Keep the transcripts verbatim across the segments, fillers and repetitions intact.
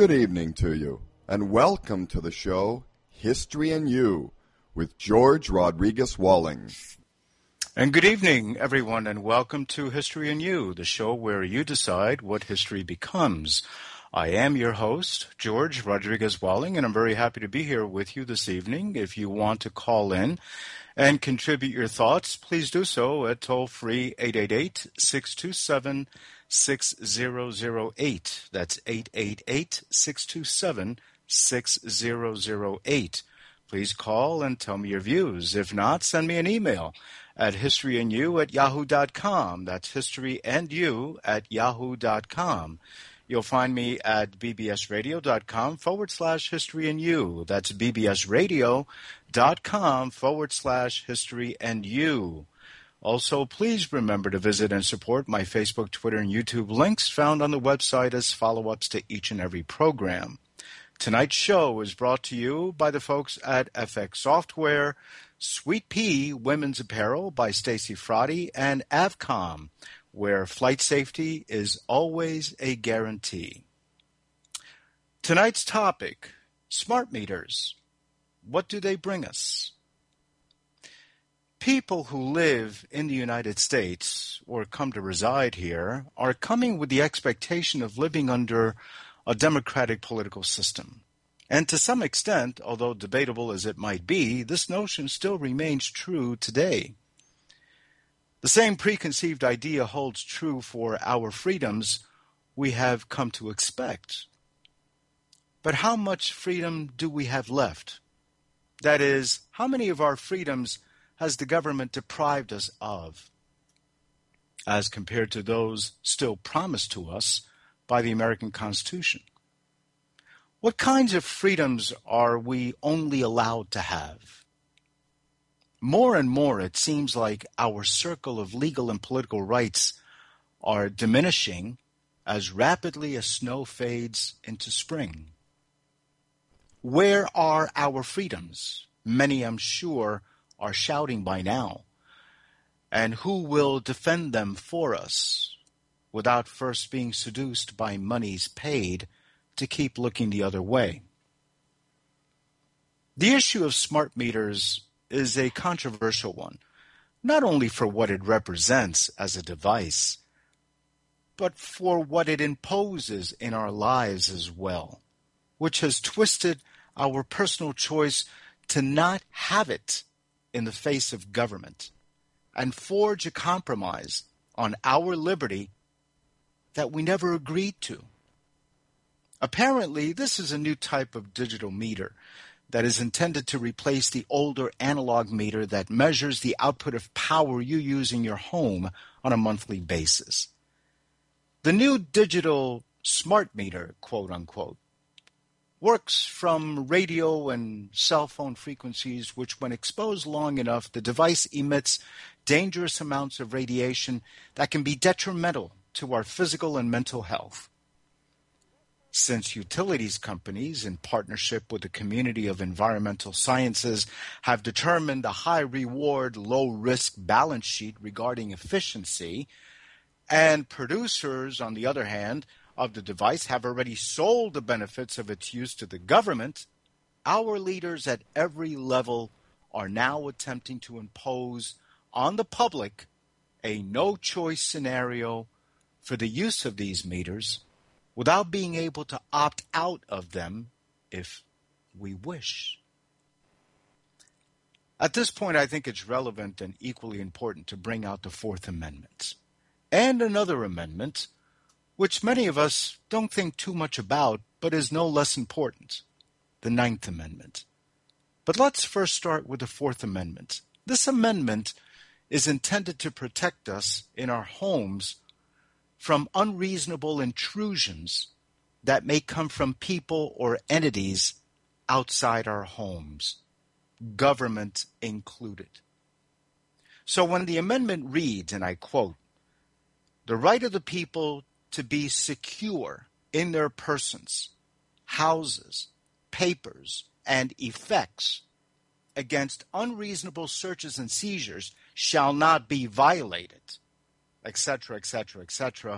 Good evening to you, and welcome to the show History and You with George Rodriguez Walling. And good evening, everyone, and welcome to History and You, the show where you decide what history becomes. I am your host, George Rodriguez Walling, and I'm very happy to be here with you this evening. If you want to call in and contribute your thoughts, please do so at toll-free eight eight eight, six two seven, six zero zero eight. That's eight eight eight, six two seven, six zero zero eight. Please call and tell me your views. If not, send me an email at historyandyou at yahoo dot com. That's historyandyou at yahoo dot com. You'll find me at bbsradio.com forward slash history and you. That's bbsradio.com forward slash history and you. Also, please remember to visit and support my Facebook, Twitter, and YouTube links found on the website as follow-ups to each and every program. Tonight's show is brought to you by the folks at F X Software, Sweet Pea Women's Apparel by Stacy Frotty, and Avcom, where flight safety is always a guarantee. Tonight's topic, smart meters. What do they bring us? People who live in the United States or come to reside here are coming with the expectation of living under a democratic political system. And to some extent, although debatable as it might be, this notion still remains true today. The same preconceived idea holds true for our freedoms we have come to expect. But how much freedom do we have left? That is, how many of our freedoms has the government deprived us of, as compared to those still promised to us by the American Constitution? What kinds of freedoms are we only allowed to have? More and more, it seems like our circle of legal and political rights are diminishing as rapidly as snow fades into spring. Where are our freedoms? Many, I'm sure, are shouting by now. And who will defend them for us without first being seduced by monies paid to keep looking the other way? The issue of smart meters is a controversial one, not only for what it represents as a device, but for what it imposes in our lives as well, which has twisted our personal choice to not have it in the face of government and forge a compromise on our liberty that we never agreed to. Apparently, this is a new type of digital meter that is intended to replace the older analog meter that measures the output of power you use in your home on a monthly basis. The new digital smart meter, quote unquote, works from radio and cell phone frequencies which, when exposed long enough, the device emits dangerous amounts of radiation that can be detrimental to our physical and mental health. Since utilities companies, in partnership with the community of environmental sciences, have determined a high-reward, low-risk balance sheet regarding efficiency, and producers, on the other hand, of the device have already sold the benefits of its use to the government, our leaders at every level are now attempting to impose on the public a no-choice scenario for the use of these meters without being able to opt out of them if we wish. At this point, I think it's relevant and equally important to bring out the Fourth Amendment and another amendment which many of us don't think too much about, but is no less important, the Ninth Amendment. But let's first start with the Fourth Amendment. This amendment is intended to protect us in our homes from unreasonable intrusions that may come from people or entities outside our homes, government included. So when the amendment reads, and I quote, "The right of the people to be secure in their persons, houses, papers, and effects against unreasonable searches and seizures shall not be violated," et cetera, et cetera, et cetera,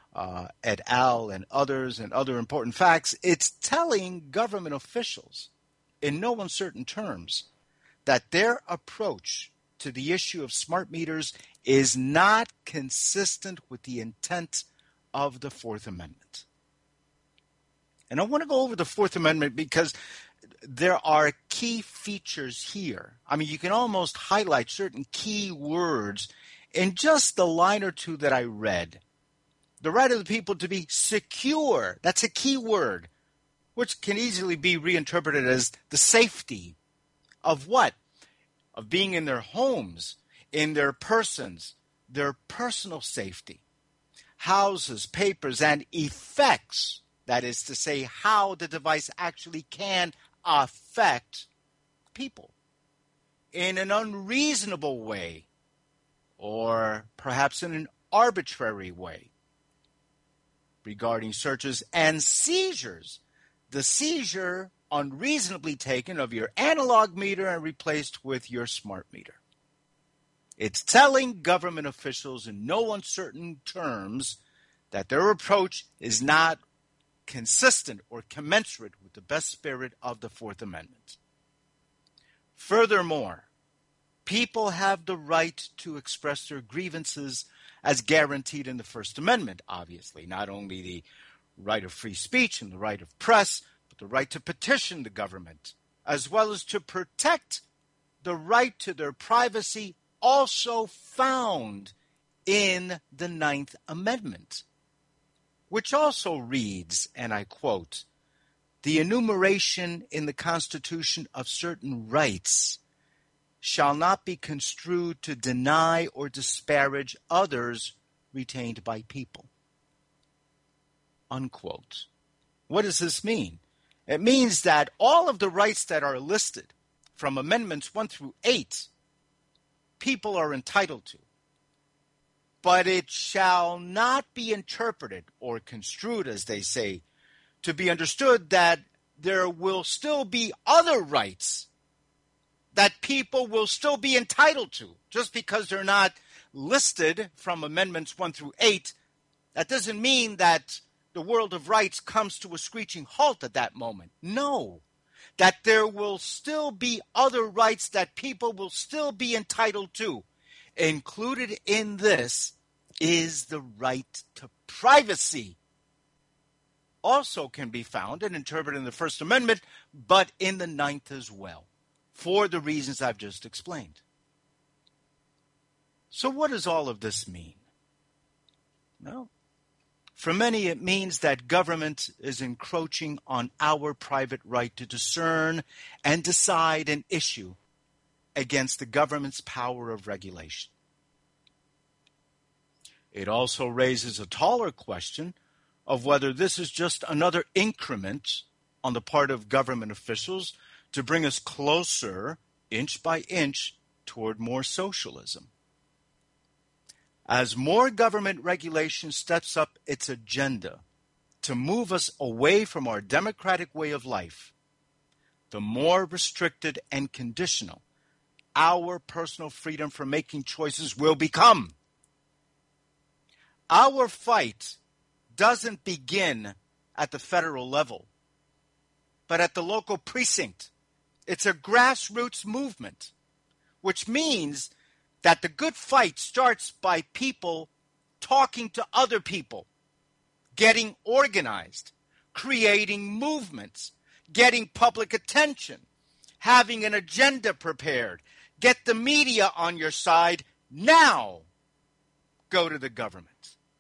uh, et al. And others and other important facts, it's telling government officials in no uncertain terms that their approach to the issue of smart meters is not consistent with the intent of the Fourth Amendment. And I want to go over the Fourth Amendment because there are key features here. I mean, you can almost highlight certain key words in just the line or two that I read. The right of the people to be secure, that's a key word, which can easily be reinterpreted as the safety of what? Of being in their homes, in their persons, their personal safety. Houses, papers, and effects, that is to say, how the device actually can affect people in an unreasonable way or perhaps in an arbitrary way. Regarding searches and seizures, the seizure unreasonably taken of your analog meter and replaced with your smart meter. It's telling government officials in no uncertain terms that their approach is not consistent or commensurate with the best spirit of the Fourth Amendment. Furthermore, people have the right to express their grievances as guaranteed in the First Amendment, obviously, not only the right of free speech and the right of press, but the right to petition the government, as well as to protect the right to their privacy, also found in the Ninth Amendment, which also reads, and I quote, "The enumeration in the Constitution of certain rights shall not be construed to deny or disparage others retained by people." Unquote. What does this mean? It means that all of the rights that are listed from Amendments one through eight, people are entitled to. But it shall not be interpreted or construed, as they say, to be understood that there will still be other rights that people will still be entitled to. Just because they're not listed from Amendments one through eight, that doesn't mean that the world of rights comes to a screeching halt at that moment. No, that there will still be other rights that people will still be entitled to. Included in this is the right to privacy. Also can be found and interpreted in the First Amendment, but in the Ninth as well, for the reasons I've just explained. So what does all of this mean? Well, for many it means that government is encroaching on our private right to discern and decide an issue against the government's power of regulation. It also raises a taller question of whether this is just another increment on the part of government officials to bring us closer, inch by inch, toward more socialism. As more government regulation steps up its agenda to move us away from our democratic way of life, the more restricted and conditional our personal freedom for making choices will become. Our fight doesn't begin at the federal level, but at the local precinct. It's a grassroots movement, which means that the good fight starts by people talking to other people, getting organized, creating movements, getting public attention, having an agenda prepared. Get the media on your side now. Go to the government.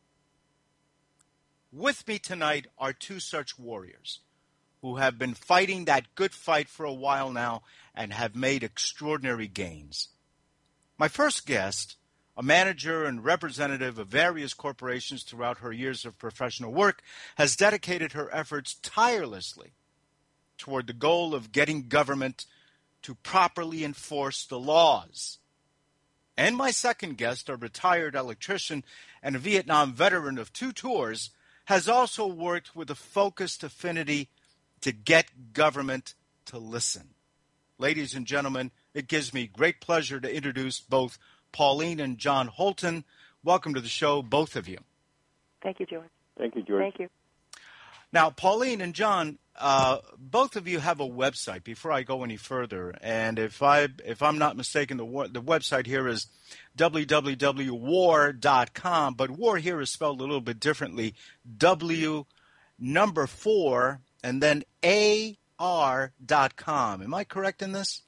With me tonight are two such warriors who have been fighting that good fight for a while now and have made extraordinary gains. My first guest, a manager and representative of various corporations throughout her years of professional work, has dedicated her efforts tirelessly toward the goal of getting government to properly enforce the laws. And my second guest, a retired electrician and a Vietnam veteran of two tours, has also worked with a focused affinity to get government to listen. Ladies and gentlemen, it gives me great pleasure to introduce both Pauline and John Holton. Welcome to the show, both of you. Thank you, George. Thank you, George. Thank you. Now, Pauline and John, uh, both of you have a website. Before I go any further, and if I if I'm not mistaken, the the website here is w w w dot war dot com, but war here is spelled a little bit differently. W number four and then A R dot com. Am I correct in this?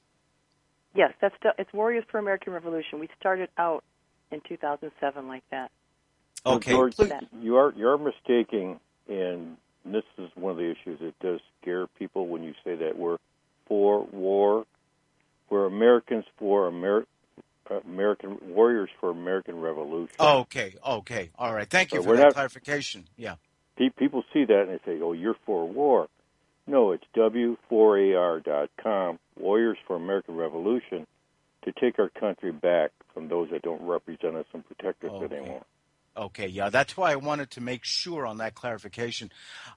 Yes, that's still, it's Warriors for American Revolution. We started out in two thousand seven like that. Okay, George, please. you are you're mistaking, and this is one of the issues that does scare people when you say that we're for war. We're Americans for Amer- American Warriors for American Revolution. Okay, okay, all right. Thank you So for we're that not- clarification. Yeah. Pe- People see that and they say, "Oh, you're for war." No, it's w four A R dot com, Warriors for American Revolution, to take our country back from those that don't represent us and protect us Okay. anymore. Okay, yeah, that's why I wanted to make sure on that clarification.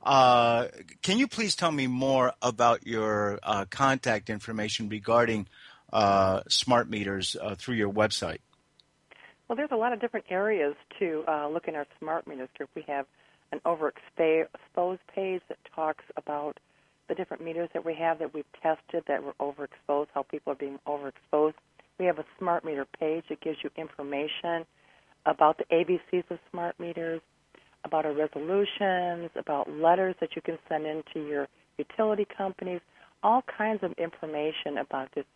Uh, can you please tell me more about your uh, contact information regarding uh, smart meters uh, through your website? Well, there's a lot of different areas to uh, look in our smart meters group. We have an overexposed page that talks about the different meters that we have that we've tested that were overexposed, how people are being overexposed. We have a smart meter page that gives you information about the A B Cs of smart meters, about our resolutions, about letters that you can send in to your utility companies, all kinds of information about this.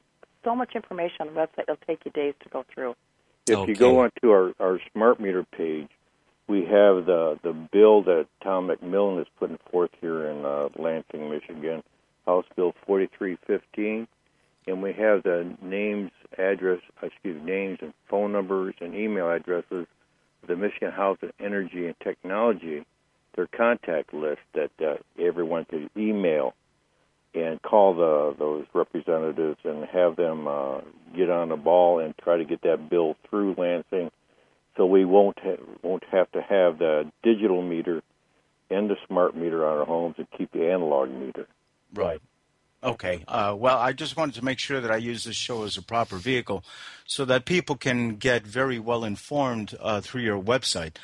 So much information on the website, it'll take you days to go through. If Okay. you go onto our, our smart meter page, we have the, the bill that Tom McMillan is putting forth here in uh, Lansing, Michigan, House Bill forty-three fifteen, and we have the names, address, excuse me, names and phone numbers and email addresses of the Michigan House of Energy and Technology, their contact list that uh, everyone could email and call the those representatives and have them uh, get on the ball and try to get that bill through Lansing, so we won't ha- won't have to have the digital meter and the smart meter on our homes and keep the analog meter. Right. Okay. Uh, well, I just wanted to make sure that I use this show as a proper vehicle so that people can get very well informed uh, through your website.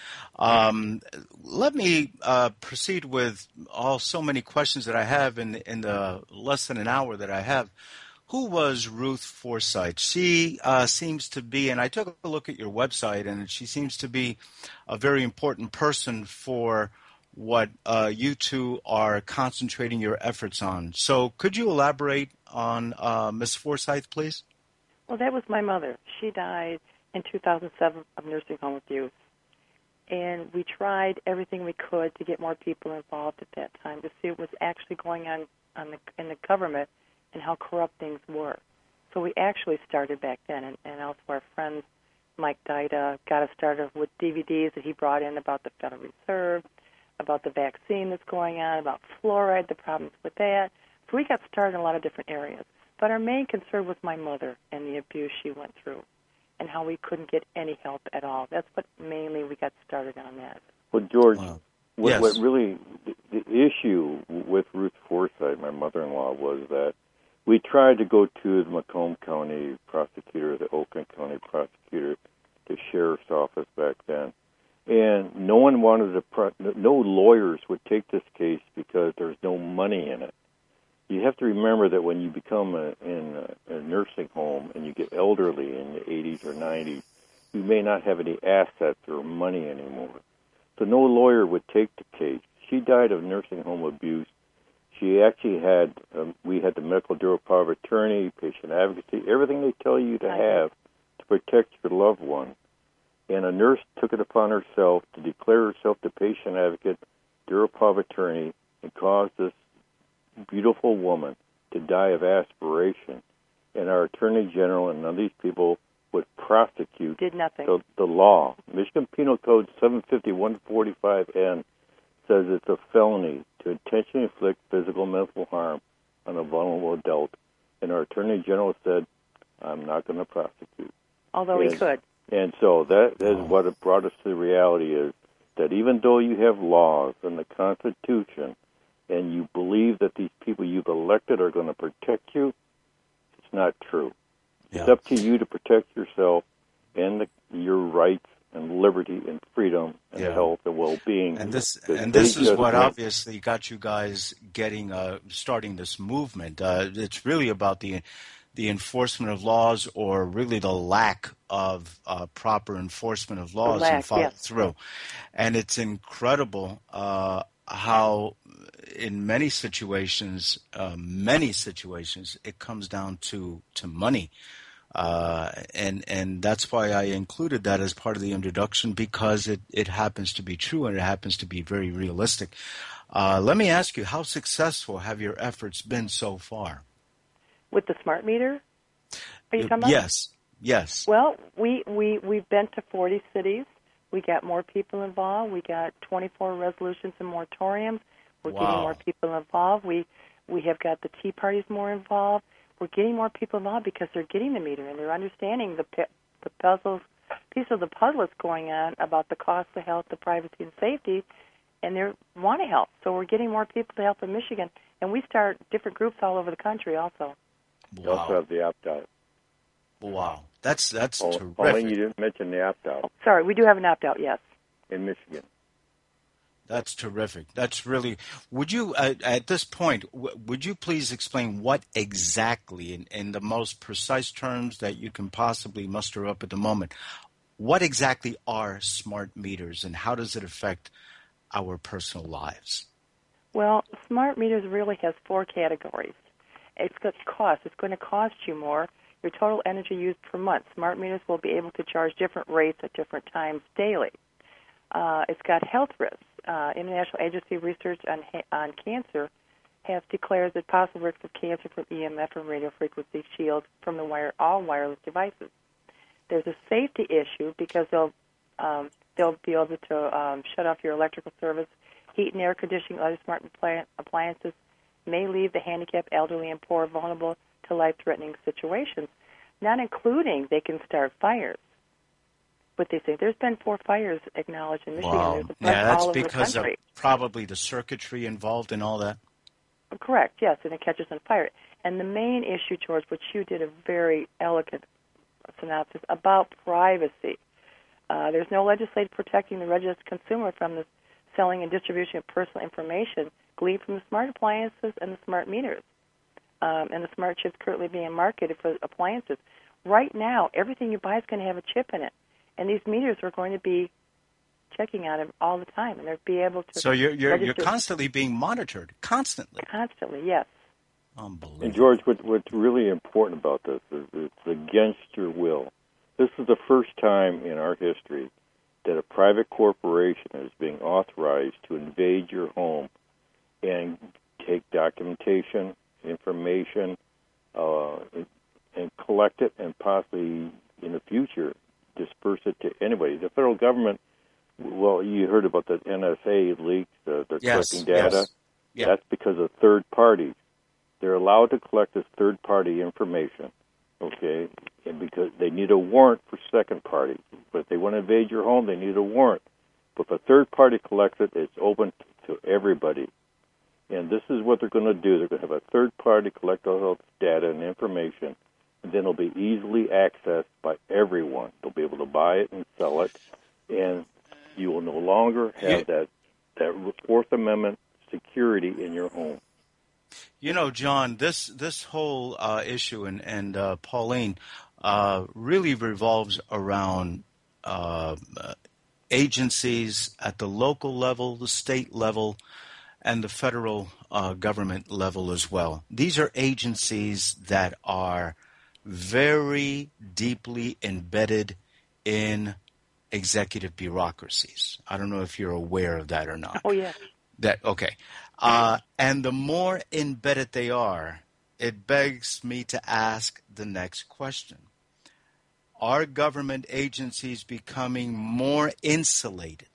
Um, let me uh, proceed with all so many questions that I have in, in the less than an hour that I have. Who was Ruth Forsythe? She uh, seems to be, and I took a look at your website, and she seems to be a very important person for what uh, you two are concentrating your efforts on. So could you elaborate on uh, Miss Forsythe, please? Well, that was my mother. She died in two thousand seven of nursing home abuse. And we tried everything we could to get more people involved at that time to see what was actually going on, on the, in the government and how corrupt things were. So we actually started back then, and, and also our friend Mike Dida got us started with D V Ds that he brought in about the Federal Reserve, about the vaccine that's going on, about fluoride, the problems with that. So we got started in a lot of different areas. But our main concern was my mother and the abuse she went through and how we couldn't get any help at all. That's what mainly we got started on that. Well, George, Wow. what, Yes. what really, the, the issue with Ruth Forsythe, my mother-in-law, was that we tried to go to the Macomb County prosecutor, the Oakland County prosecutor, the sheriff's office back then. And no one wanted to, pro- no lawyers would take this case because there's no money in it. You have to remember that when you become a, in a, a nursing home and you get elderly in the eighties or nineties, you may not have any assets or money anymore. So no lawyer would take the case. She died of nursing home abuse. She actually had, um, we had the medical bureau power of attorney, patient advocacy, everything they tell you to have to protect your loved one. And a nurse took it upon herself to declare herself the patient advocate, bureau power of attorney, and caused this beautiful woman to die of aspiration. And our attorney general and none of these people would prosecute Did nothing. the, the law. Michigan Penal Code seven fifty one forty-five N says it's a felony to intentionally inflict physical and mental harm on a vulnerable adult. And our attorney general said, I'm not going to prosecute. Although Yes. we could. And so that is Oh. what it brought us to the reality is that even though you have laws and the Constitution and you believe that these people you've elected are going to protect you, it's not true. Yeah. It's up to you to protect yourself and the, your rights and liberty and freedom and Yeah. health and well-being. And this Because and they this is just what went- obviously got you guys getting uh, starting this movement. Uh, it's really about the the enforcement of laws, or really the lack of uh, proper enforcement of laws lack, and follow yes. through. And it's incredible uh, how, in many situations, uh, many situations, it comes down to to money. Uh, and and that's why I included that as part of the introduction, because it, it happens to be true and it happens to be very realistic. Uh, let me ask you, how successful have your efforts been so far? With the smart meter, are you talking about? Yes, yes. Well, we, we, we've been to forty cities. We got more people involved. We got twenty-four resolutions and moratoriums. We're Wow. getting more people involved. We we have got the Tea Parties more involved. We're getting more people involved because they're getting the meter and they're understanding the pi- the puzzles, piece of the puzzle that's going on about the cost of health, the privacy, and safety, and they want to help. So we're getting more people to help in Michigan, and we start different groups all over the country also. You also Wow. have the opt-out. Wow. That's that's Paul- terrific. Pauline, you didn't mention the opt-out Sorry, we do have an opt-out, yes. in Michigan. That's terrific. That's really. Would you, uh, at this point, w- would you please explain what exactly, in, in the most precise terms that you can possibly muster up at the moment, what exactly are smart meters and how does it affect our personal lives? Well, smart meters really has four categories. It's got cost. It's going to cost you more. Your total energy used per month. Smart meters will be able to charge different rates at different times daily. Uh, it's got health risks. Uh, International Agency of Research on, on Cancer has declared that possible risks of cancer from E M F and radio frequency shields from the wire, all wireless devices. There's a safety issue because they'll um, they'll be able to um, shut off your electrical service, heat and air conditioning, other smart appliances may leave the handicapped, elderly, and poor vulnerable to life-threatening situations, not including they can start fires. What they say, there's been four fires acknowledged in Michigan. Wow. There's a bunch Yeah, that's all over because the of country. probably the circuitry involved and all that. Correct, yes, and it catches on fire. And the main issue, George, which you did a very elegant synopsis about privacy. Uh, there's no legislation protecting the registered consumer from the selling and distribution of personal information gleaned from the smart appliances and the smart meters, um, and the smart chips currently being marketed for appliances. Right now, everything you buy is going to have a chip in it, and these meters are going to be checking on it all the time, and they'll be able to. So you're you're, you're register constantly being monitored, constantly. constantly, yes. Unbelievable. And George, what, what's really important about this is it's against your will. This is the first time in our history that a private corporation is being authorized to invade your home and take documentation, information, uh, and collect it, and possibly in the future disperse it to anybody. The federal government, well, you heard about the N S A leaks, uh, they're Yes, collecting data. yes. Yeah. That's because of third parties. They're allowed to collect this third-party information, okay, and because they need a warrant for second parties. But if they want to invade your home, they need a warrant. But if a third party collects it, it's open to everybody. And this is what they're going to do. They're going to have a third party collect all this data and information, and then it'll be easily accessed by everyone. They'll be able to buy it and sell it, and you will no longer have Yeah. that, that Fourth Amendment security in your home. You know, John, this this whole uh, issue and and uh, Pauline uh, really revolves around uh, uh, agencies at the local level, the state level, and the federal uh, government level as well. These are agencies that are very deeply embedded in executive bureaucracies. I don't know if you're aware of that or not. Oh, yeah. That okay, uh, and the more embedded they are, it begs me to ask the next question: are government agencies becoming more insulated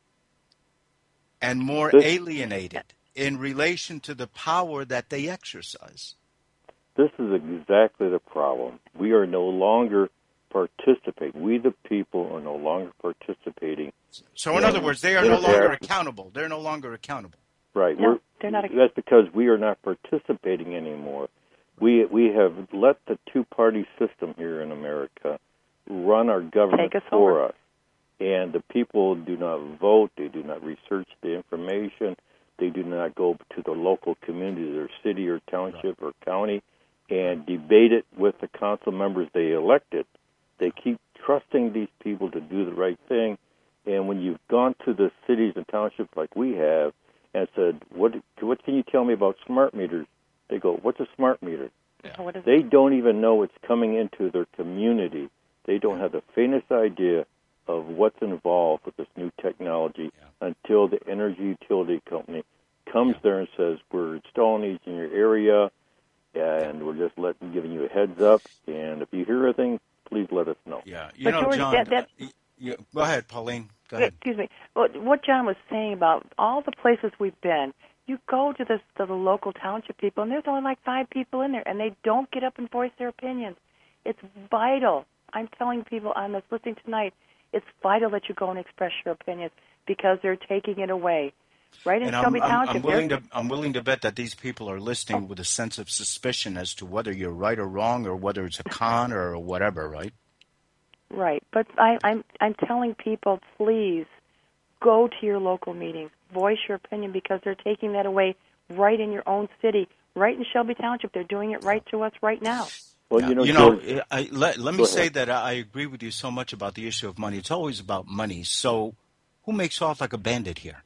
and more This- alienated in relation to the power that they exercise? This is exactly the problem. We are no longer participating. We, the people, are no longer participating. So, in Yeah. other words, they are Yeah. no longer Yeah. accountable. They're no longer accountable. Right. No, We're, they're not. That's because we are not participating anymore. We we have let the two-party system here in America run our government Take us for over. us. And the people do not vote. They do not research the information. They do not go to the local community, their city or township or county, and debate it with the council members they elected. They keep trusting these people to do the right thing. And when you've gone to the cities and townships like we have and said, what what can you tell me about smart meters? They go, what's a smart meter? Yeah. What is They it? don't even know it's coming into their community. They don't have the faintest idea of what's involved with this new technology Yeah. until the energy utility company comes Yeah. there and says, we're installing these in your area, and we're just letting, giving you a heads up. And if you hear anything, please let us know. Yeah, you But know, George, John. that- that- uh, you, go ahead, Pauline. Go ahead. Excuse me. What, what John was saying about all the places we've been, you go to the, to the local township people, and there's only like five people in there, and they don't get up and voice their opinions. It's vital. I'm telling people on this listening tonight, it's vital that you go and express your opinions because they're taking it away. Right in And I'm, Shelby I'm, Township. I'm willing they're- to I'm willing to bet that these people are listening with a sense of suspicion as to whether you're right or wrong, or whether it's a con or whatever, right? Right, but I, I'm I'm telling people, please go to your local meetings, voice your opinion because they're taking that away right in your own city, right in Shelby Township. They're doing it right to us right now. Well, Yeah. you know, you know George, I, let, let me Go say ahead. that I agree with you so much about the issue of money. It's always about money. So who makes off like a bandit here?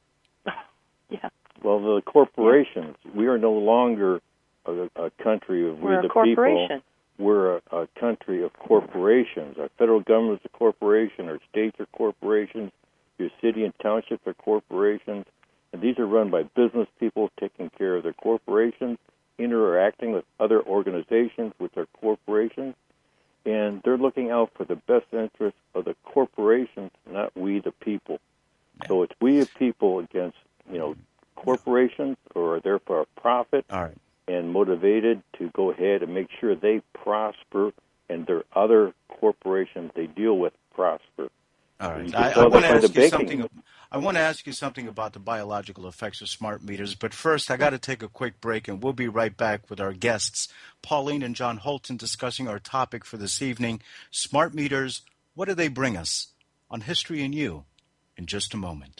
Yeah, well, the corporations, we are no longer a, a country of we we're the a corporation. people. We're a, a country of corporations. Our federal government is a corporation. Our states are corporations. Your city and townships are corporations. And these are run by business people taking care of their corporations, interacting with other organizations, which are corporations. And they're looking out for the best interests of the corporations, not we the people. So it's we the people against, you know, corporations who are there for a profit All right. and motivated to go ahead and make sure they prosper and their other corporations they deal with prosper. All You right. can I, I tell want that to by the ask you baking. something. I want to ask you something about the biological effects of smart meters, but first I got to take a quick break, and we'll be right back with our guests, Pauline and John Holton, discussing our topic for this evening: smart meters. What do they bring us? On History and You, in just a moment.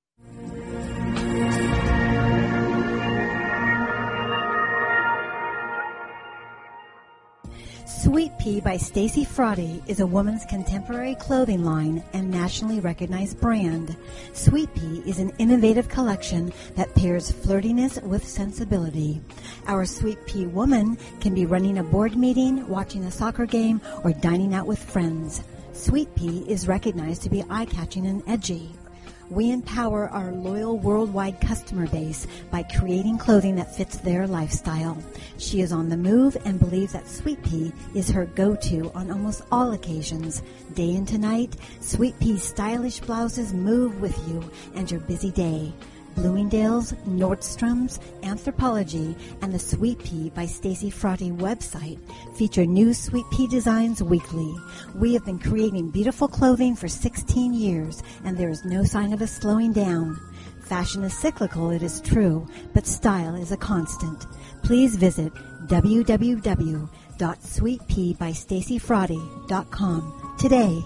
Sweet Pea by Stacy Frotty is a woman's contemporary clothing line and nationally recognized brand. Sweet Pea is an innovative collection that pairs flirtiness with sensibility. Our Sweet Pea woman can be running a board meeting, watching a soccer game, or dining out with friends. Sweet Pea is recognized to be eye-catching and edgy. We empower our loyal worldwide customer base by creating clothing that fits their lifestyle. She is on the move and believes that Sweet Pea is her go-to on almost all occasions. Day into night, Sweet Pea's stylish blouses move with you and your busy day. Bloomingdale's, Nordstrom's, Anthropologie, and the Sweet Pea by Stacy Frotty website feature new Sweet Pea designs weekly. We have been creating beautiful clothing for sixteen years, and there is no sign of us slowing down. Fashion is cyclical, it is true, but style is a constant. Please visit w w w dot sweet pea by stacy frotty dot com today.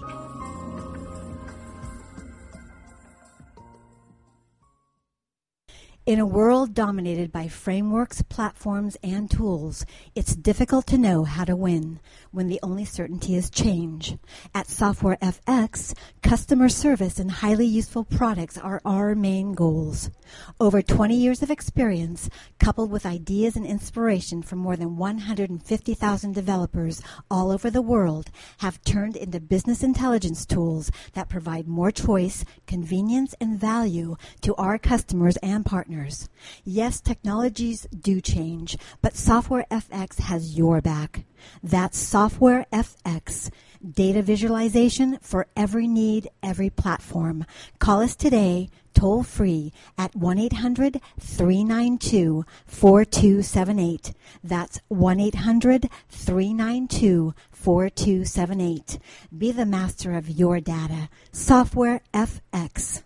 In a world dominated by frameworks, platforms, and tools, it's difficult to know how to win when the only certainty is change. At Software F X, customer service and highly useful products are our main goals. Over twenty years of experience, coupled with ideas and inspiration from more than one hundred fifty thousand developers all over the world, have turned into business intelligence tools that provide more choice, convenience, and value to our customers and partners. Yes, technologies do change, but Software F X has your back. That's Software F X. Data visualization for every need, every platform. Call us today, toll free, at one eight hundred three nine two four two seven eight. That's one eight hundred three nine two four two seven eight. Be the master of your data. Software F X.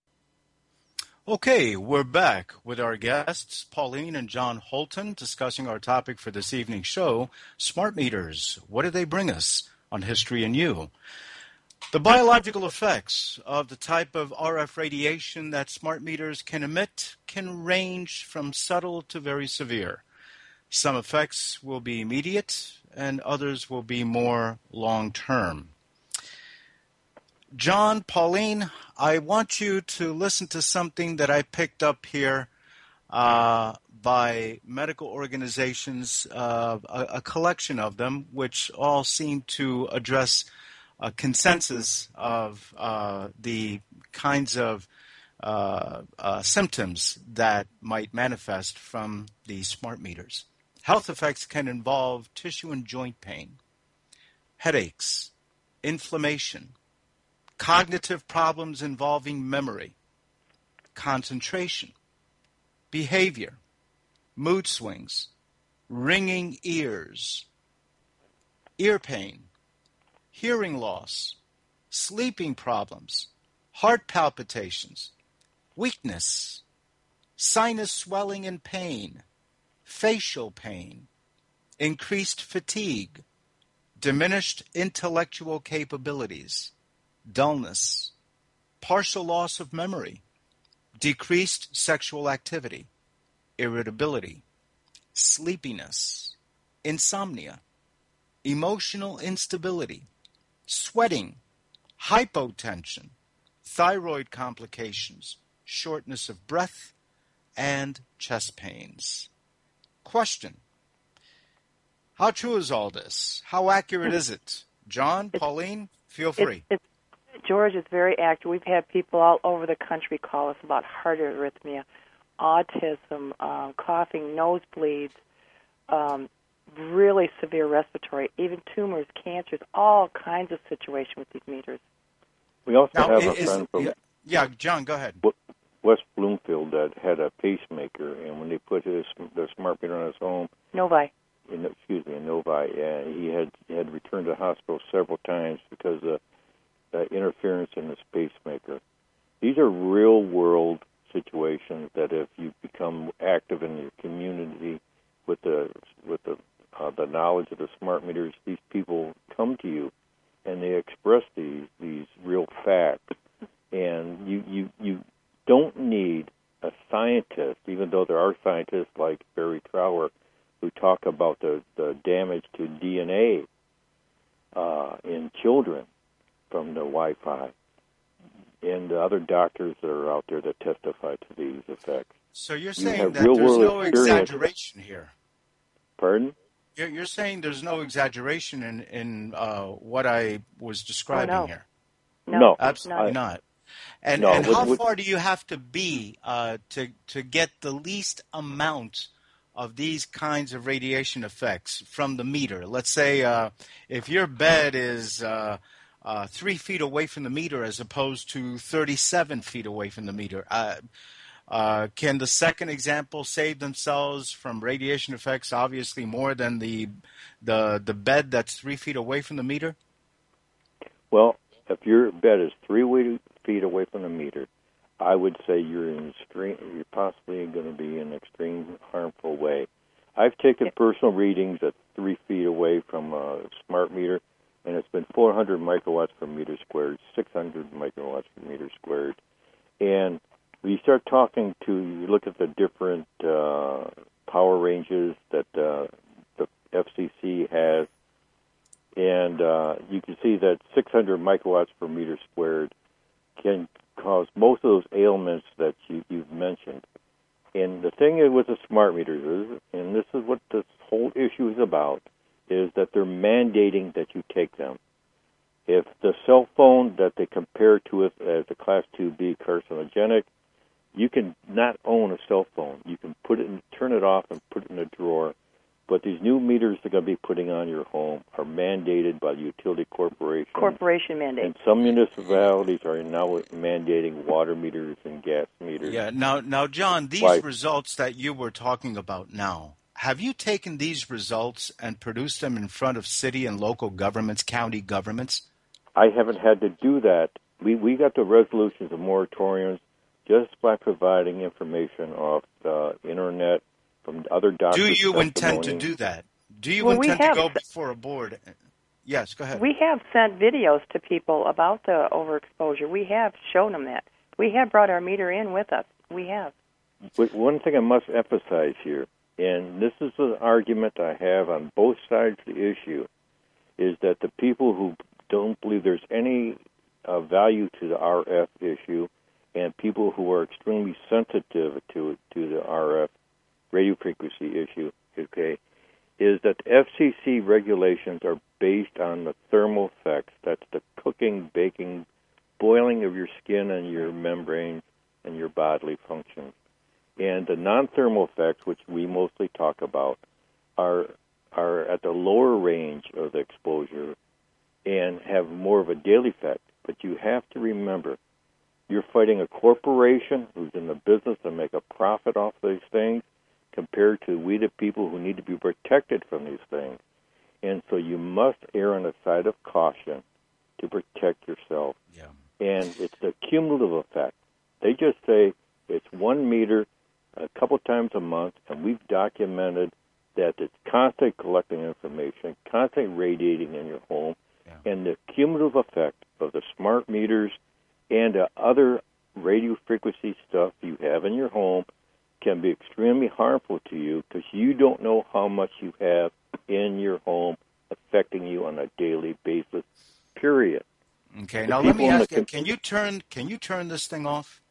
Okay, we're back with our guests, Pauline and John Holton, discussing our topic for this evening's show, smart meters. What do they bring us on History and You? The biological effects of the type of R F radiation that smart meters can emit can range from subtle to very severe. Some effects will be immediate and others will be more long-term. John, Pauline, I want you to listen to something that I picked up here uh, by medical organizations, uh, a, a collection of them, which all seem to address a consensus of uh, the kinds of uh, uh, symptoms that might manifest from these smart meters. Health effects can involve tissue and joint pain, headaches, inflammation, cognitive problems involving memory, concentration, behavior, mood swings, ringing ears, ear pain, hearing loss, sleeping problems, heart palpitations, weakness, sinus swelling and pain, facial pain, increased fatigue, diminished intellectual capabilities, dullness, partial loss of memory, decreased sexual activity, irritability, sleepiness, insomnia, emotional instability, sweating, hypotension, thyroid complications, shortness of breath, and chest pains. Question: how true is all this? How accurate is it? John, it's, Pauline, feel free. It's, it's, George, it's very accurate. We've had people all over the country call us about heart arrhythmia, autism, um, coughing, nosebleeds, um, really severe respiratory, even tumors, cancers, all kinds of situations with these meters. We also now, have is, a friend from yeah, yeah, John, go ahead. West Bloomfield that had a pacemaker, and when they put his the smart meter on his home, Novi, in, excuse me, in Novi, uh, he had he had returned to the hospital several times because of uh, interference in his pacemaker. These are real world situations that if you become active in your community with the with the uh, the knowledge of the smart meters, these people come to you and they express these these real facts, and you you you. don't need a scientist, even though there are scientists like Barry Trower who talk about the, the damage to D N A uh, in children from the Wi-Fi, and the other doctors that are out there that testify to these effects. So you're You saying have that there's real-world no experience. exaggeration here? Pardon? You're, you're saying there's no exaggeration in, in uh, what I was describing oh, no. here? No, no. Absolutely I, not. And, no, and what, how what, far do you have to be uh, to to get the least amount of these kinds of radiation effects from the meter? Let's say uh, if your bed is uh, uh, three feet away from the meter as opposed to thirty-seven feet away from the meter, uh, uh, can the second example save themselves from radiation effects obviously more than the the the bed that's three feet away from the meter? Well, if your bed is three feet away from the meter, I would say you're in extreme, you're possibly going to be in an extreme harmful way. I've taken personal readings at three feet away from a smart meter, and it's been four hundred microwatts per meter squared, six hundred microwatts per meter squared. And when you start talking to, you look at the different uh, power ranges that uh, the F C C has, and uh, you can see that six hundred microwatts per meter squared can cause most of those ailments that you, you've mentioned. And the thing with the smart meters is, and this is what this whole issue is about, is that they're mandating that you take them. If the cell phone that they compare to it as a Class two B carcinogenic, you can not own a cell phone. You can put it in, turn it off and put it in a drawer. But these new meters they're going to be putting on your home are mandated by the utility corporation. Corporation mandate. And some municipalities are now mandating water meters and gas meters. Yeah. Now, now, John, these Why? results that you were talking about now, have you taken these results and produced them in front of city and local governments, county governments? I haven't had to do that. We we got the resolutions of moratoriums just by providing information off the internet from other doctors. Do you intend to do that? Do you Well, we intend to have- go before a board? Yes, go ahead. We have sent videos to people about the overexposure. We have shown them that. We have brought our meter in with us. We have. But one thing I must emphasize here, and this is an argument I have on both sides of the issue, is that the people who don't believe there's any uh, value to the R F issue and people who are extremely sensitive to to the R F radio frequency issue, okay, is that the F C C regulations are based on the thermal effects. That's the cooking, baking, boiling of your skin and your membranes and your bodily functions. And the non-thermal effects, which we mostly talk about, are are at the lower range of the exposure and have more of a daily effect. But you have to remember, you're fighting a corporation who's in the business to make a profit off these things compared to we the people who need to be protected from these things. And so you must err on the side of caution to protect yourself. Yeah. And it's the cumulative effect. They just say it's one meter a couple times a month, and we've documented that it's constantly collecting information, constantly radiating in your home, yeah. and the cumulative effect of the smart meters and the other radio frequency stuff you have in your home can be extremely harmful to you because you don't know how much you have in your home affecting you on a daily basis, period. Okay, the now let me ask you, con- can you turn can you turn this thing off?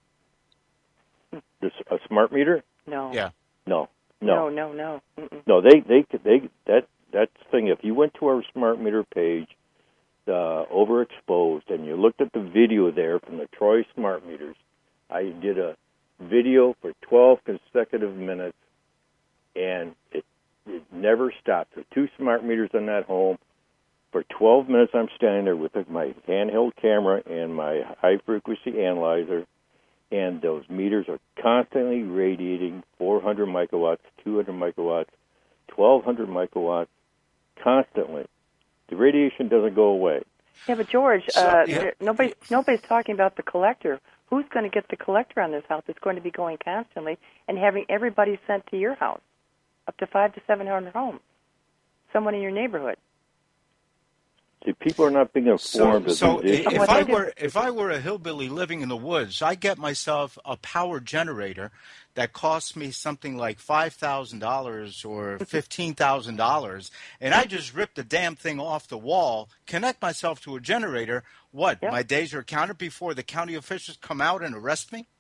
This, a smart meter? No. Yeah. No. No. No, no, no. Mm-mm. No, they, they, they, that, that thing, if you went to our smart meter page, uh, overexposed, and you looked at the video there from the Troy smart meters, I did a video for twelve consecutive minutes, and it, it never stopped. So two smart meters in that home. For twelve minutes, I'm standing there with my handheld camera and my high-frequency analyzer, and those meters are constantly radiating four hundred microwatts, two hundred microwatts, twelve hundred microwatts, constantly. The radiation doesn't go away. Yeah, but George, So, uh, yeah. there, nobody's, nobody's talking about the collector. Who's going to get the collector on this house? It's going to be going constantly and having everybody sent to your house, up to five to seven hundred homes, someone in your neighborhood. See, people are not being informed So, of so these i- issues. if What I they do- were if I were a hillbilly living in the woods, I get myself a power generator that costs me something like five thousand dollars or fifteen thousand dollars, and I just rip the damn thing off the wall, connect myself to a generator. What? Yep. My days are counted before the county officials come out and arrest me?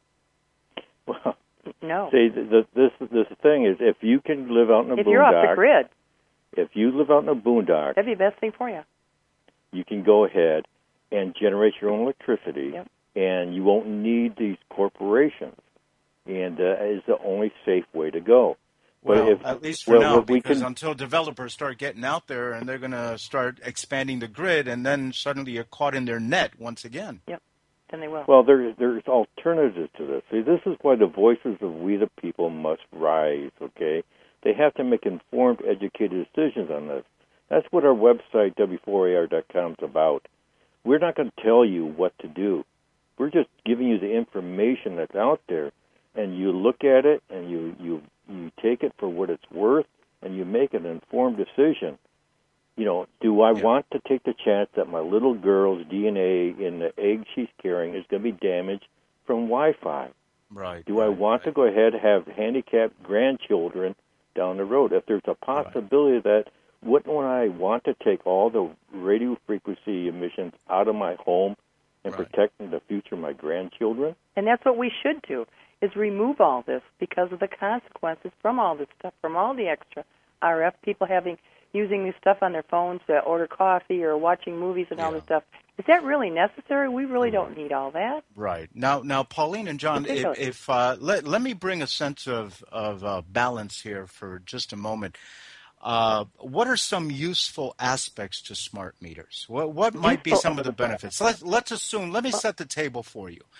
Well, No. see, the, this this thing is, if you can live out in a If you're off boondock, the grid, if you live out in a boondock, that'd be the best thing for you. you can go ahead and generate your own electricity, Yep. and you won't need these corporations. And uh, is the only safe way to go. But Well, if, at least for well, now, what we because can, until developers start getting out there and they're going to start expanding the grid, and then suddenly you're caught in their net once again. Yep. Then they will. well, there, there's alternatives to this. See, this is why the voices of we the people must rise, okay? They have to make informed, educated decisions on this. That's what our website, W four A R dot com, is about. We're not going to tell you what to do. We're just giving you the information that's out there, and you look at it, and you, you, you take it for what it's worth, and you make an informed decision. You know, do I Yeah. want to take the chance that my little girl's D N A in the egg she's carrying is going to be damaged from Wi-Fi? Right. Do I right, want right. to go ahead and have handicapped grandchildren down the road? If there's a possibility of that, wouldn't I want to take all the radio frequency emissions out of my home and Right. protecting the future of my grandchildren? And that's what we should do, is remove all this because of the consequences from all this stuff, from all the extra R F, people having using this stuff on their phones to order coffee or watching movies and all Yeah. this stuff. Is that really necessary? We really don't need all that. Right. Now, now, Pauline and John, if, Ridiculous. if uh, let, let me bring a sense of, of uh, balance here for just a moment. Uh, what are some useful aspects to smart meters? What, what might be Useful- some of the benefits? Let's, let's assume, let me set the table for you.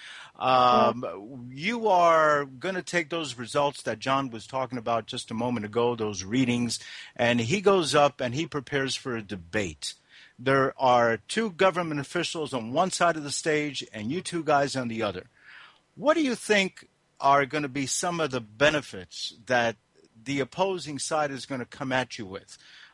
Um, you are going to take those results that John was talking about just a moment ago, those readings, and he goes up and he prepares for a debate. There are two government officials on one side of the stage and you two guys on the other. What do you think are going to be some of the benefits that the opposing side is going to come at you with?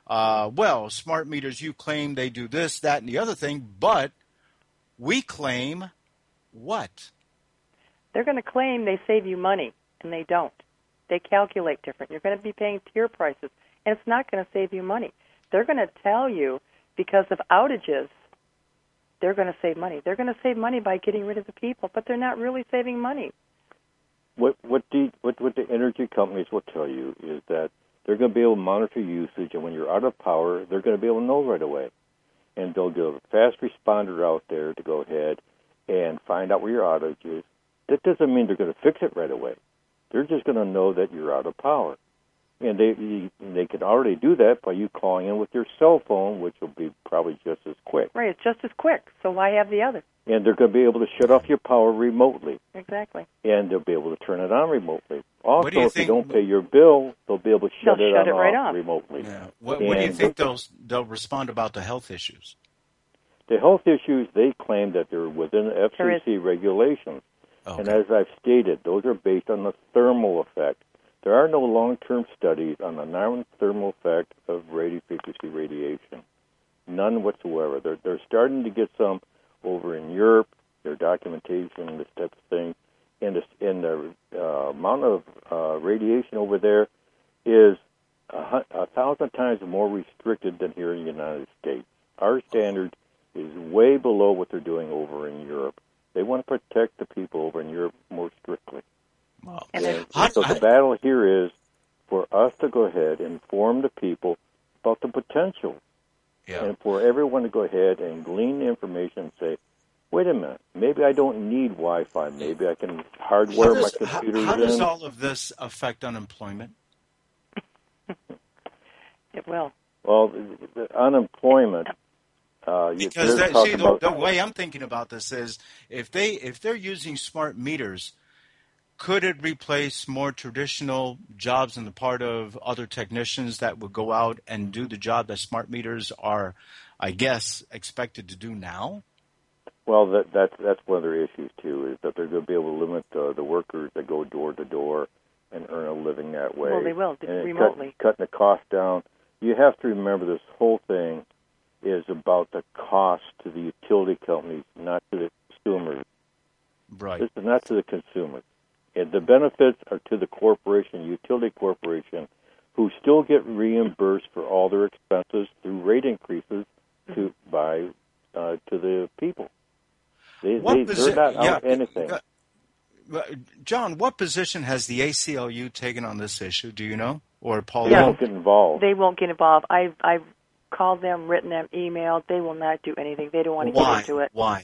uh, well, smart meters, you claim they do this, that, and the other thing, but we claim what? They're going to claim they save you money, and they don't. They calculate different. You're going to be paying tier prices, and it's not going to save you money. They're going to tell you because of outages, they're going to save money. They're going to save money by getting rid of the people, but they're not really saving money. What what the what, what the energy companies will tell you is that they're going to be able to monitor usage, and when you're out of power, they're going to be able to know right away. And they'll do a fast responder out there to go ahead and find out where your outage is. That doesn't mean they're going to fix it right away. They're just going to know that you're out of power. And they they can already do that by you calling in with your cell phone, which will be probably just as quick. Right, it's just as quick, so why have the other? And they're going to be able to shut off your power remotely. Exactly. And they'll be able to turn it on remotely. Also, do you if think, you don't pay your bill, they'll be able to shut they'll it shut on it right off off. remotely. Yeah. What, what do you think they'll, they'll respond about the health issues? The health issues, they claim that they're within F C C regulations. Okay. And as I've stated, those are based on the thermal effect. There are no long-term studies on the non-thermal effect of radiofrequency radiation. None whatsoever. They're, they're starting to get some over in Europe, their documentation, this type of thing. And, this, and the uh, amount of uh, radiation over there is a, a thousand times more restricted than here in the United States. Our standard is way below what they're doing over in Europe. They want to protect the people over in Europe more strictly. Well, and and I, so I, the battle here is for us to go ahead and inform the people about the potential. yeah. And for everyone to go ahead and glean the information and say, wait a minute, maybe I don't need Wi-Fi. Maybe I can hardware How does, my computers how, how does in. all of this affect unemployment? It will. Well, the, the unemployment... Uh, you- Because they're that, talking see, the, about, the way I'm thinking about this is, if they if they're using smart meters, could it replace more traditional jobs on the part of other technicians that would go out and do the job that smart meters are, I guess, expected to do now? Well, that, that's that's one of their issues too, is that they're going to be able to limit the, the workers that go door to door and earn a living that way. Well, they will, and remotely. Cut, cutting the cost down. You have to remember this whole thing is about the cost to the utility companies, not to the consumers. Right. This is not to the consumers. And the benefits are to the corporation, utility corporation, who still get reimbursed for all their expenses through rate increases to by uh, to the people. They, What they, posi- they're not out yeah, anything. uh, John, what position has the A C L U taken on this issue? Do you know? Or Paul? They Yeah. don't get involved. They won't get involved. I've, I've called them, written them, emailed. They will not do anything. They don't want to Why? get into it. Why?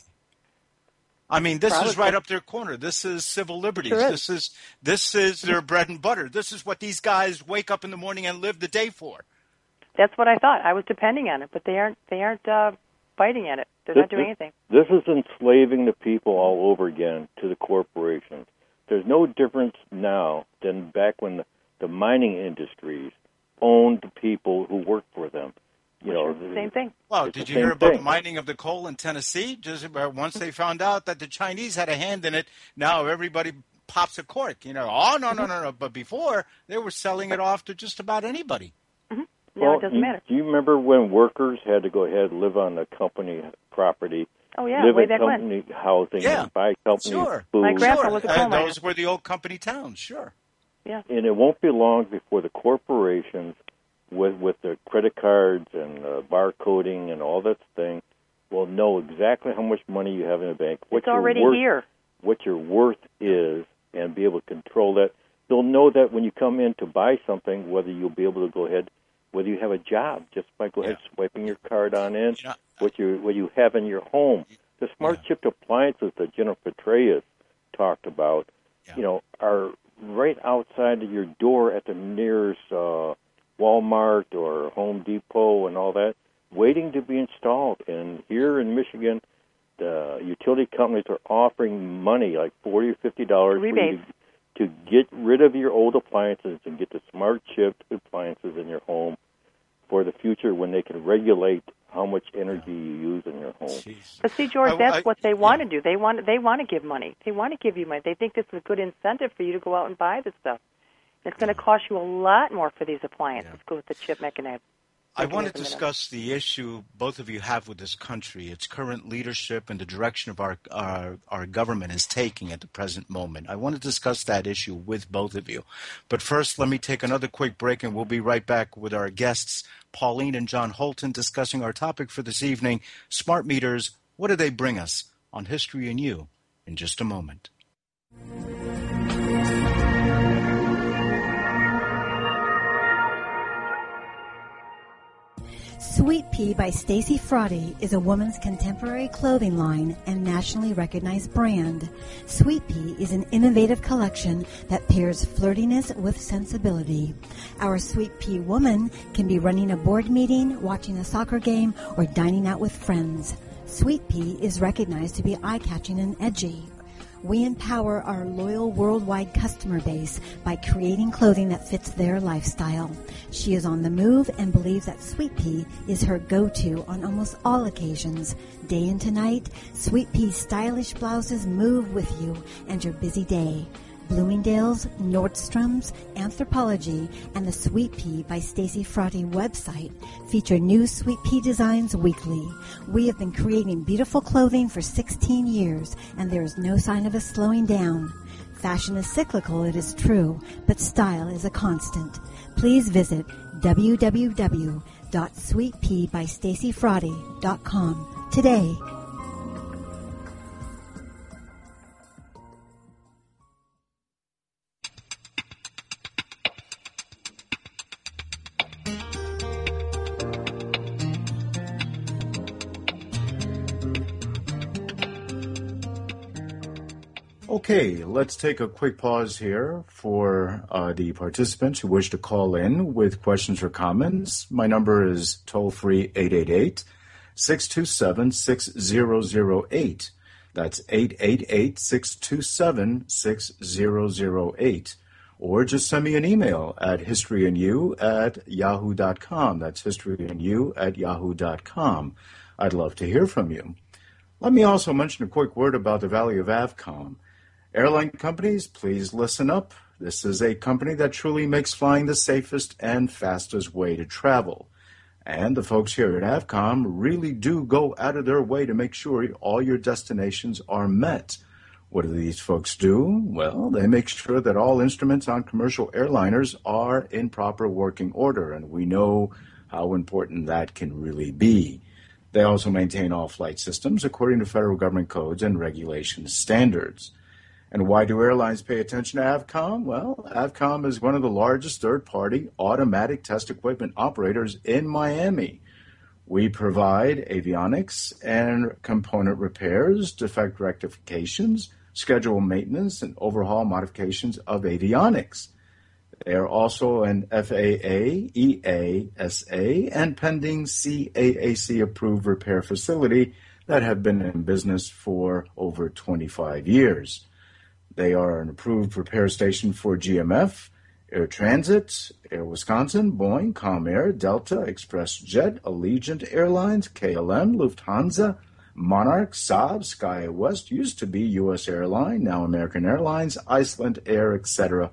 I mean, this Probably is right up their corner. This is civil liberties. Sure is. This is this is their bread and butter. This is what these guys wake up in the morning and live the day for. That's what I thought. I was depending on it, but they aren't. They aren't uh, fighting at it. They're This- not doing anything. This is enslaving the people all over again to the corporations. There's no difference now than back when the, the mining industries owned the people who worked for them. You know, Sure. Same thing. Well, It's did the you hear same about thing. the mining of the coal in Tennessee? Just about once they found out that the Chinese had a hand in it, now everybody pops a cork. You know, oh no no no no. But before they were selling it off to just about anybody. No, well, it doesn't you, matter. Do you remember when workers had to go ahead and live on the company property, Oh, yeah, live way in back when. company housing, Yeah. and buy company Sure. food? My grandpa Sure. was a Uh, coal miner. those were the old company towns. Sure. Yeah. And it won't be long before the corporations, with with their credit cards and uh, barcoding and all that thing, will know exactly how much money you have in the bank, what It's your already worth, here. what your worth is, and be able to control that. They'll know that when you come in to buy something, whether you'll be able to go ahead, whether you have a job, just by go ahead Yeah. swiping your card on in, You know, what you what you have in your home. The smart Yeah. chipped appliances that Jennifer Petraeus talked about, Yeah. you know, are right outside of your door at the nearest uh, Walmart or Home Depot and all that, waiting to be installed. And here in Michigan, the utility companies are offering money, like forty or fifty dollars for you Rebates. to, to get rid of your old appliances and get the smart chipped appliances in your home for the future, when they can regulate how much energy you use in your home. Jeez. But see, George, I- that's I- what they want yeah. to do. They want they want to give money. They want to give you money. They think this is a good incentive for you to go out and buy this stuff. And it's going to cost you a lot more for these appliances. Yeah. Go with the chip mechanism. I want to discuss the issue both of you have with this country, its current leadership and the direction of our, our our government is taking at the present moment. I want to discuss that issue with both of you. But first, let me take another quick break, and we'll be right back with our guests, Pauline and John Holton, discussing our topic for this evening, smart meters, what do they bring us, on History and You, in just a moment. Sweet Pea by Stacy Fraude is a woman's contemporary clothing line and nationally recognized brand. Sweet Pea is an innovative collection that pairs flirtiness with sensibility. Our Sweet Pea woman can be running a board meeting, watching a soccer game, or dining out with friends. Sweet Pea is recognized to be eye-catching and edgy. We empower our loyal worldwide customer base by creating clothing that fits their lifestyle. She is on the move and believes that Sweet Pea is her go-to on almost all occasions. Day into night, Sweet Pea's stylish blouses move with you and your busy day. Bloomingdale's, Nordstrom's, Anthropologie, and the Sweet Pea by Stacy Fraude website feature new Sweet Pea designs weekly. We have been creating beautiful clothing for sixteen years, and there is no sign of us slowing down. Fashion is cyclical, it is true, but style is a constant. Please visit w w w dot sweet pea by stacy fraude dot com today. Okay, let's take a quick pause here for uh, the participants who wish to call in with questions or comments. My number is toll-free eight eight eight, six two seven, six zero zero eight. That's eight eight eight, six two seven, six zero zero eight. Or just send me an email at historyandyou at yahoo dot com. That's historyandyou at yahoo dot com. I'd love to hear from you. Let me also mention a quick word about the Valley of Avcom. Airline companies, please listen up. This is a company that truly makes flying the safest and fastest way to travel. And the folks here at Avcom really do go out of their way to make sure all your destinations are met. What do these folks do? Well, they make sure that all instruments on commercial airliners are in proper working order, and we know how important that can really be. They also maintain all flight systems according to federal government codes and regulation standards. And why do airlines pay attention to Avcom? Well, Avcom is one of the largest third-party automatic test equipment operators in Miami. We provide avionics and component repairs, defect rectifications, schedule maintenance, and overhaul modifications of avionics. They are also an F A A, E A S A, and pending C A A C-approved repair facility that have been in business for over twenty-five years. They are an approved repair station for G M F, Air Transit, Air Wisconsin, Boeing, Comair, Delta, ExpressJet, Allegiant Airlines, K L M, Lufthansa, Monarch, Saab, SkyWest, used to be U S Airline, now American Airlines, Iceland Air, et cetera.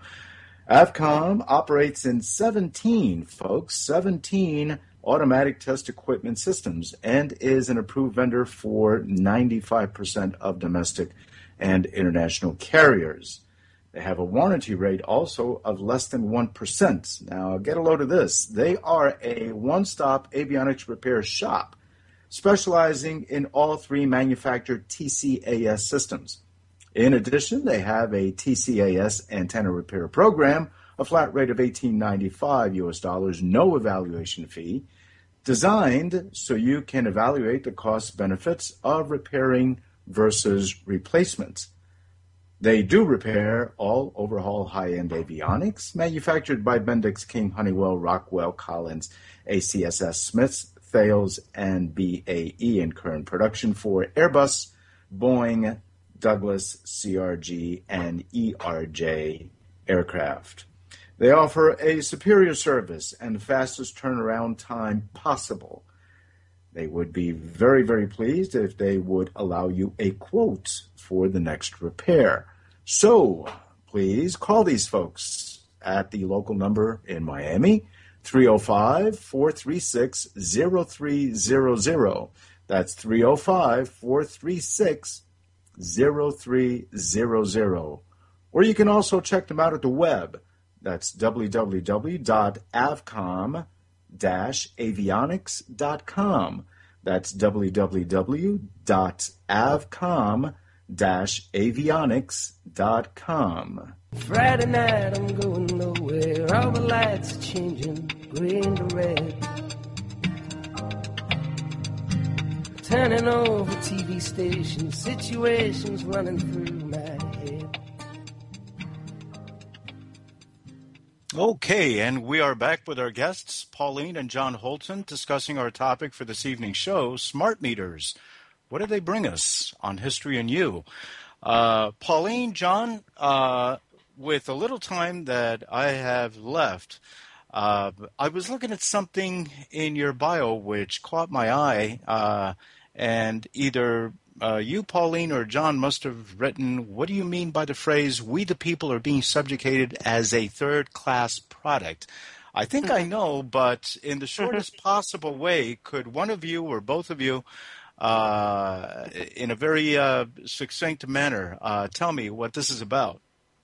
Avcom operates in seventeen, folks, seventeen automatic test equipment systems and is an approved vendor for ninety-five percent of domestic and international carriers. They have a warranty rate also of less than one percent. Now, get a load of this. They are a one-stop avionics repair shop specializing in all three manufactured T C A S systems. In addition, they have a T C A S antenna repair program, a flat rate of eighteen ninety-five U S dollars, no evaluation fee, designed so you can evaluate the cost benefits of repairing versus replacements. They do repair all overhaul high-end avionics manufactured by Bendix, King, Honeywell, Rockwell, Collins, A C S S, Smiths, Thales, and B A E in current production for Airbus, Boeing, Douglas, C R G, and E R J aircraft. They offer a superior service and the fastest turnaround time possible. They would be very, very pleased if they would allow you a quote for the next repair. So, please call these folks at the local number in Miami, three oh five, four three six, oh three hundred. That's three oh five, four three six, oh three hundred. Or you can also check them out at the web. That's w w w dot avcom dash avionics dot com. That's w w w dot avcom dash avionics dot com. Friday night, I'm going nowhere. All the lights are changing, green to red. Turning over T V stations, situations running through my head. Okay, and we are back with our guests, Pauline and John Holton, discussing our topic for this evening's show, smart meters. What do they bring us on History and You? Uh, Pauline, John, uh, with a little time that I have left, uh, I was looking at something in your bio which caught my eye, uh, and either uh, you, Pauline, or John must have written, what do you mean by the phrase, we the people are being subjugated as a third-class product? I think I know, but in the shortest possible way, could one of you or both of you, uh, in a very uh, succinct manner, uh, tell me what this is about?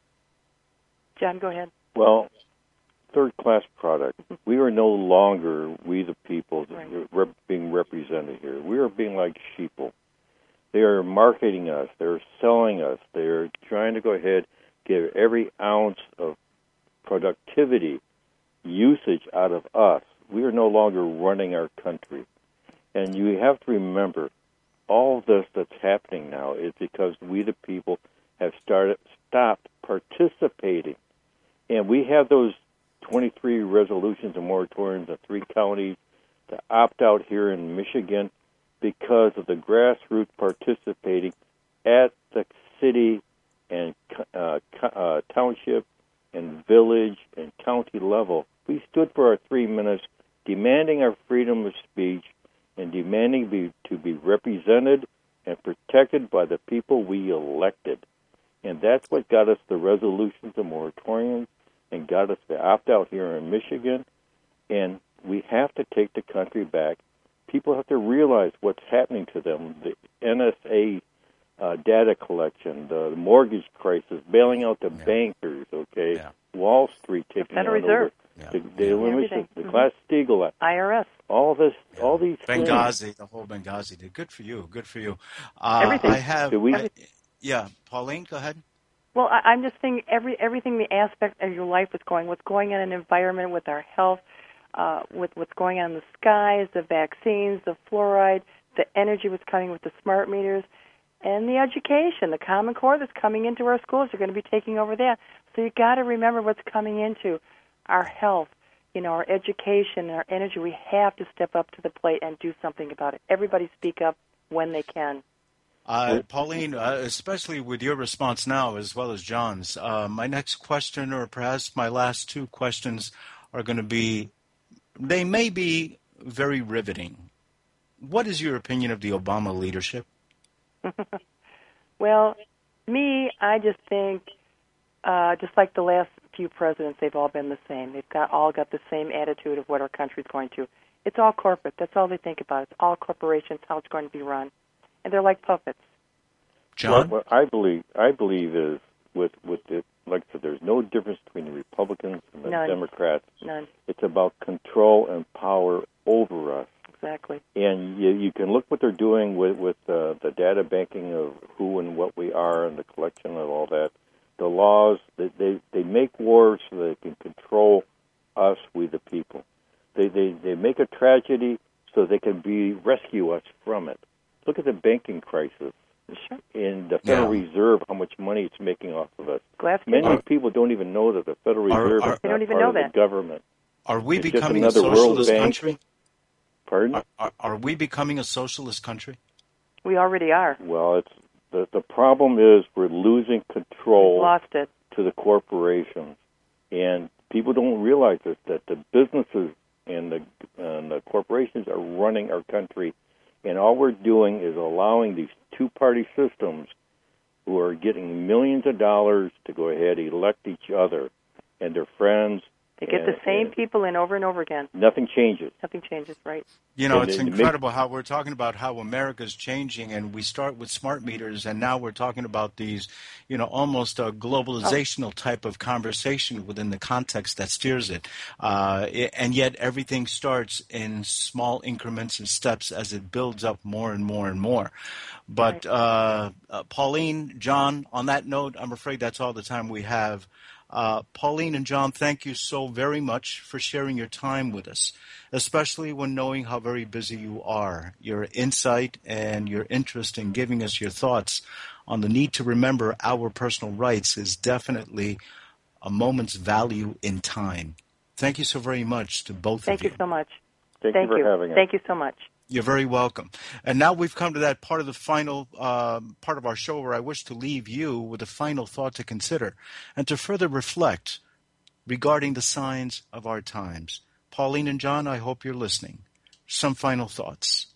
John, go ahead. Well, third-class product. We are no longer, we the people, Right. rep- being represented here. We are being like sheeple. They are marketing us. They're selling us. They're trying to go ahead, get every ounce of productivity, usage out of us. We are no longer running our country. And you have to remember, all of this that's happening now is because we the people have started stopped participating. And we have those twenty-three resolutions and moratoriums in three counties to opt out here in Michigan because of the grassroots participating at the city and uh, uh, township and village and county level. We stood for our three minutes, demanding our freedom of speech and demanding be, to be represented and protected by the people we elected. And that's what got us the resolutions and moratoriums and got us to opt out here in Michigan. And we have to take the country back. People have to realize what's happening to them. The N S A uh, data collection, the mortgage crisis, bailing out the Yeah. bankers, okay? Yeah. Wall Street taking Federal on Reserve. Yeah. over. The, the, Everything. the Mhm. Glass-Steagall, I R S. all this, Yeah. all these things. Benghazi, the whole Benghazi did. Good for you. Good for you. Uh, Everything. I have. Do we- I- yeah, Pauline, go ahead. Well, I, I'm just saying every everything, the aspect of your life was going, what's going on in the environment with our health, uh, with what's going on in the skies, the vaccines, the fluoride, the energy was coming with the smart meters, and the education, the Common Core that's coming into our schools. You're going to be taking over that. So you got to remember what's coming into our health, you know, our education, our energy. We have to step up to the plate and do something about it. Everybody speak up when they can. Uh, Pauline, uh, especially with your response now as well as John's, uh, my next question, or perhaps my last two questions, are going to be, they may be very riveting. What is your opinion of the Obama leadership? Well, me, I just think, uh, just like the last few presidents, they've all been the same. They've got all got the same attitude of what our country's going to. It's all corporate. That's all they think about. It's all corporations, how it's going to be run. And they're like puppets. John? What, what I believe, I believe is with with the, like I said, there's no difference between the Republicans and the None. Democrats. None. It's about control and power over us. Exactly. And you, you can look what they're doing with with uh, the data banking of who and what we are and the collection of all that. The laws, they they, they make wars so they can control us, we the people. They, they they make a tragedy so they can be rescue us from it. Look at the banking crisis Sure. in the Federal Yeah. Reserve, how much money it's making off of us. Glass-Steagall. Many people don't even know that the Federal Are- Reserve are- is They not don't even part know of the that. government. Are we It's just becoming a another World socialist Bank. country? Pardon? Are, are, are we becoming a socialist country? We already are. Well, it's the the problem is we're losing control Lost it. to the corporations, and people don't realize this, that the businesses and the and the corporations are running our country, and all we're doing is allowing these two-party systems who are getting millions of dollars to go ahead and elect each other and their friends They get And- the same and people in over and over again. Nothing changes. Nothing changes, right? You know, And it's it makes- incredible how we're talking about how America's changing, and we start with smart meters, and now we're talking about these, you know, almost a globalizational type of conversation within the context that steers it. Uh, it. And yet everything starts in small increments and steps as it builds up more and more and more. But uh, uh, Pauline, John, on that note, I'm afraid that's all the time we have. Uh, Pauline and John, thank you so very much for sharing your time with us, especially when knowing how very busy you are. Your insight and your interest in giving us your thoughts on the need to remember our personal rights is definitely a moment's value in time. Thank you so very much to both Thank of you. you so much. Thank, Thank you for you. having us. Thank you so much. You're very welcome. And now we've come to that part of the final uh, part of our show where I wish to leave you with a final thought to consider and to further reflect regarding the signs of our times. Pauline and John, I hope you're listening. Some final thoughts.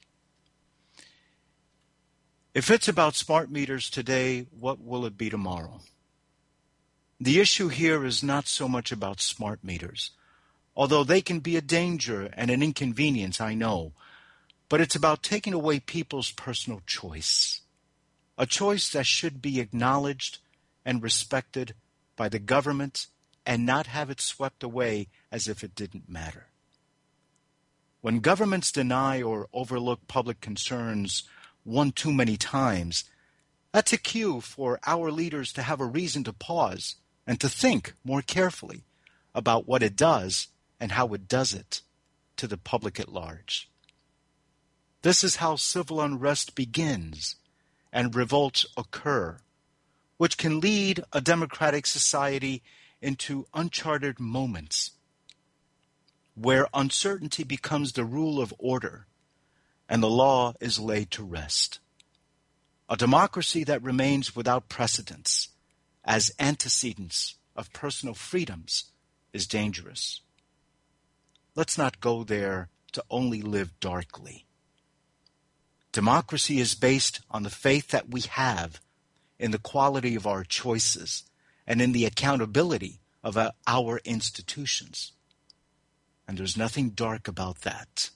If it's about smart meters today, what will it be tomorrow? The issue here is not so much about smart meters, although they can be a danger and an inconvenience, I know. But it's about taking away people's personal choice, a choice that should be acknowledged and respected by the government and not have it swept away as if it didn't matter. When governments deny or overlook public concerns one too many times, that's a cue for our leaders to have a reason to pause and to think more carefully about what it does and how it does it to the public at large. This is how civil unrest begins and revolts occur, which can lead a democratic society into uncharted moments where uncertainty becomes the rule of order and the law is laid to rest. A democracy that remains without precedents as antecedents of personal freedoms is dangerous. Let's not go there to only live darkly. Democracy is based on the faith that we have in the quality of our choices and in the accountability of our institutions. And there's nothing dark about that.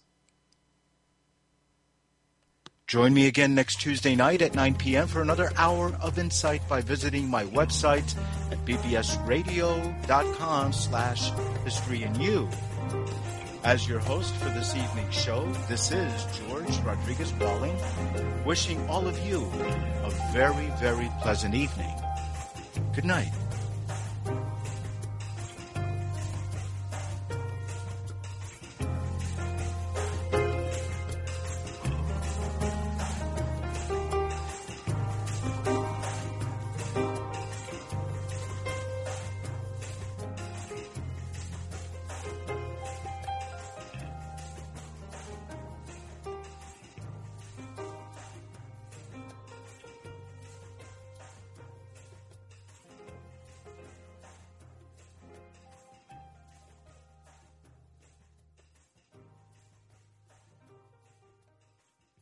Join me again next Tuesday night at nine p.m. for another hour of insight by visiting my website at bbsradio.com slash history and you. As your host for this evening's show, this is George Rodriguez Walling, wishing all of you a very, very pleasant evening. Good night.